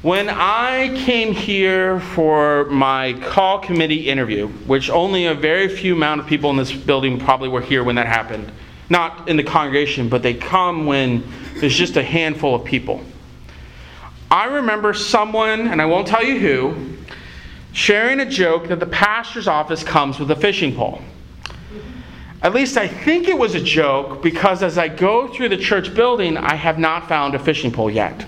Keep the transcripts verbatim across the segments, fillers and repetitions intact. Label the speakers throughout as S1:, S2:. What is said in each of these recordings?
S1: When I came here for my call committee interview, which only a very few amount of people in this building probably were here when that happened, not in the congregation, but they come when there's just a handful of people. I remember someone, and I won't tell you who, sharing a joke that the pastor's office comes with a fishing pole. At least I think it was a joke, because as I go through the church building, I have not found a fishing pole yet.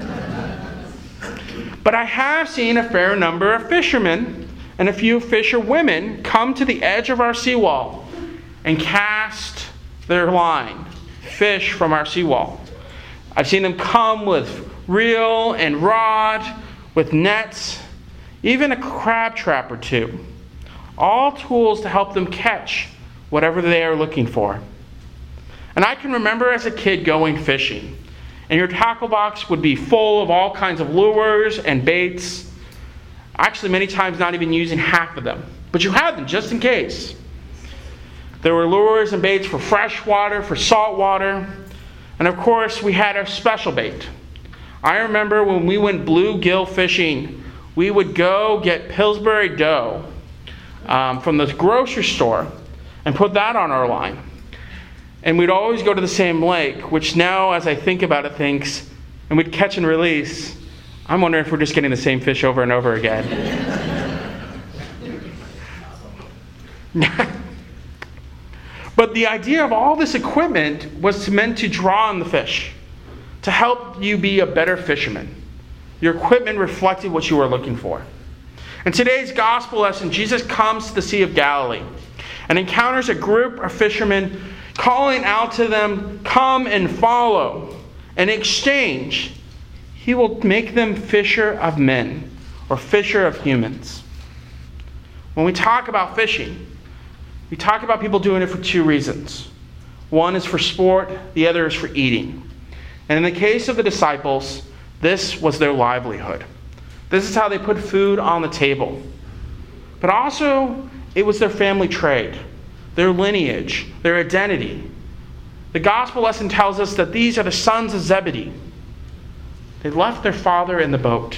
S1: But I have seen a fair number of fishermen and a few fisher women come to the edge of our seawall and cast their line, fish from our seawall. I've seen them come with reel and rod, with nets, even a crab trap or two. All tools to help them catch whatever they are looking for. And I can remember as a kid going fishing, and your tackle box would be full of all kinds of lures and baits. Actually, many times not even using half of them. But you had them just in case. There were lures and baits for fresh water, for salt water. And of course, we had our special bait. I remember when we went bluegill fishing, we would go get Pillsbury dough um, from the grocery store and put that on our line. And we'd always go to the same lake, which now, as I think about it, thinks, and we'd catch and release. I'm wondering if we're just getting the same fish over and over again. But the idea of all this equipment was meant to draw on the fish, to help you be a better fisherman. Your equipment reflected what you were looking for. In today's gospel lesson, Jesus comes to the Sea of Galilee and encounters a group of fishermen calling out to them, "Come and follow." In exchange, he will make them fisher of men, or fisher of humans. When we talk about fishing, we talk about people doing it for two reasons. One is for sport, the other is for eating. And in the case of the disciples, this was their livelihood. This is how they put food on the table. But also, it was their family trade, their lineage, their identity. The gospel lesson tells us that these are the sons of Zebedee. They left their father in the boat,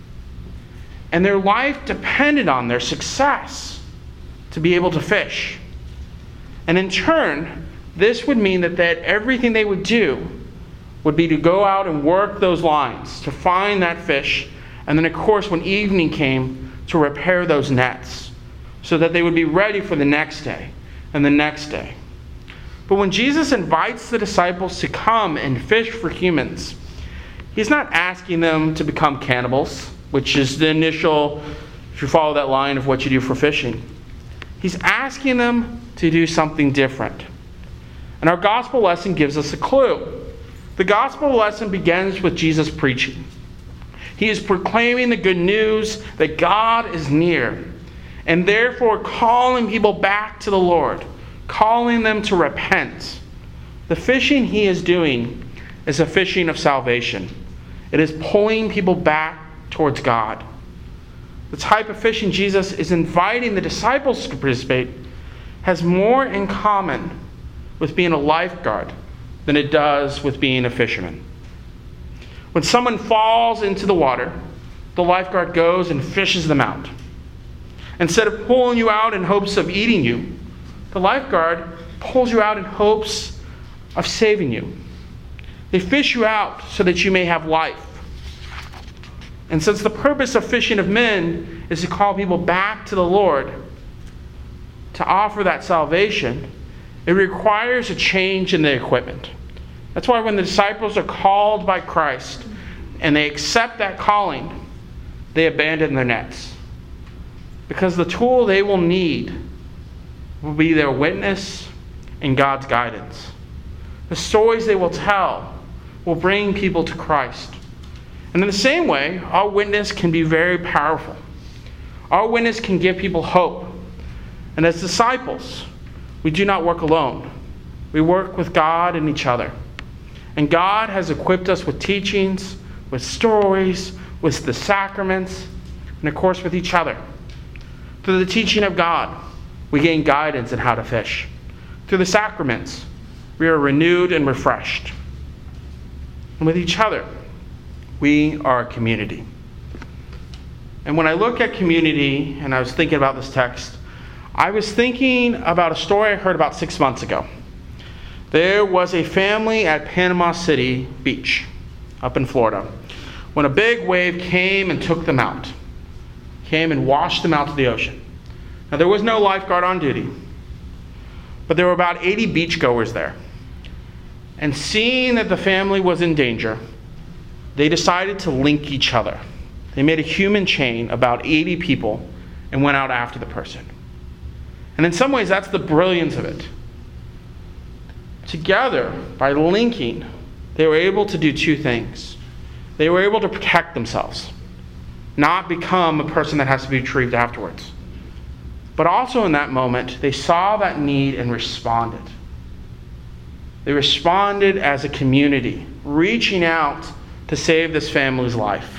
S1: and their life depended on their success to be able to fish. And in turn, this would mean that, that everything they would do would be to go out and work those lines, to find that fish, and then of course when evening came, to repair those nets, so that they would be ready for the next day and the next day. But when Jesus invites the disciples to come and fish for humans, he's not asking them to become cannibals, which is the initial, if you follow that line, of what you do for fishing. He's asking them to do something different. And our gospel lesson gives us a clue. The gospel lesson begins with Jesus preaching. He is proclaiming the good news that God is near, and therefore calling people back to the Lord, calling them to repent. The fishing he is doing is a fishing of salvation. It is pulling people back towards God. The type of fishing Jesus is inviting the disciples to participate has more in common with being a lifeguard than it does with being a fisherman. When someone falls into the water, the lifeguard goes and fishes them out. Instead of pulling you out in hopes of eating you, the lifeguard pulls you out in hopes of saving you. They fish you out so that you may have life. And since the purpose of fishing of men is to call people back to the Lord, to offer that salvation, it requires a change in the equipment. That's why when the disciples are called by Christ and they accept that calling, they abandon their nets. Because the tool they will need will be their witness and God's guidance. The stories they will tell will bring people to Christ. And in the same way, our witness can be very powerful. Our witness can give people hope. And as disciples, we do not work alone. We work with God and each other. And God has equipped us with teachings, with stories, with the sacraments, and of course with each other. Through the teaching of God, we gain guidance in how to fish. Through the sacraments, we are renewed and refreshed. And with each other, we are a community. And when I look at community, and I was thinking about this text, I was thinking about a story I heard about six months ago. There was a family at Panama City Beach, up in Florida, when a big wave came and took them out. Came and washed them out to the ocean. Now, there was no lifeguard on duty, but there were about eighty beachgoers there. And seeing that the family was in danger, they decided to link each other. They made a human chain, about eighty people, and went out after the person. And in some ways, that's the brilliance of it. Together, by linking, they were able to do two things. They were able to protect themselves, not become a person that has to be retrieved afterwards. But also in that moment, they saw that need and responded. They responded as a community, reaching out to save this family's life.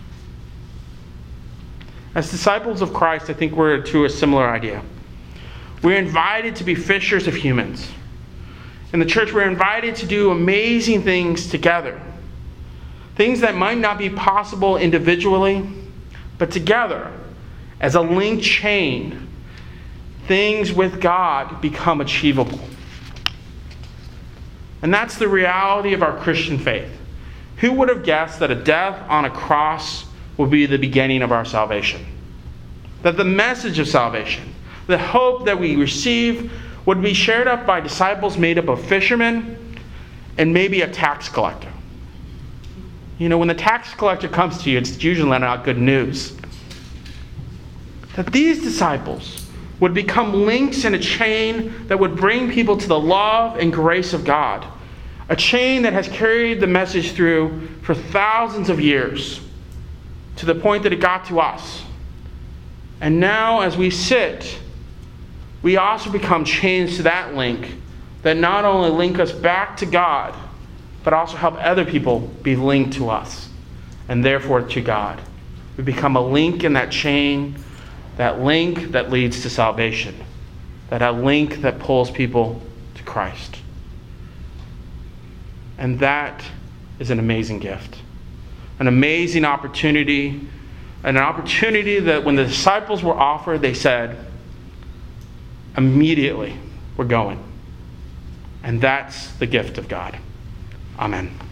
S1: As disciples of Christ, I think we're to a similar idea. We're invited to be fishers of humans. In the church, we're invited to do amazing things together. Things that might not be possible individually, but together, as a linked chain, things with God become achievable. And that's the reality of our Christian faith. Who would have guessed that a death on a cross would be the beginning of our salvation? That the message of salvation, the hope that we receive, would be shared up by disciples made up of fishermen and maybe a tax collector. You know, when the tax collector comes to you, it's usually not good news. That these disciples would become links in a chain that would bring people to the love and grace of God. A chain that has carried the message through for thousands of years to the point that it got to us. And now as we sit, we also become chains to that link that not only link us back to God, but also help other people be linked to us and therefore to God. We become a link in that chain, that link that leads to salvation, that a link that pulls people to Christ. And that is an amazing gift, an amazing opportunity, an opportunity that when the disciples were offered, they said, immediately, we're going. And that's the gift of God. Amen.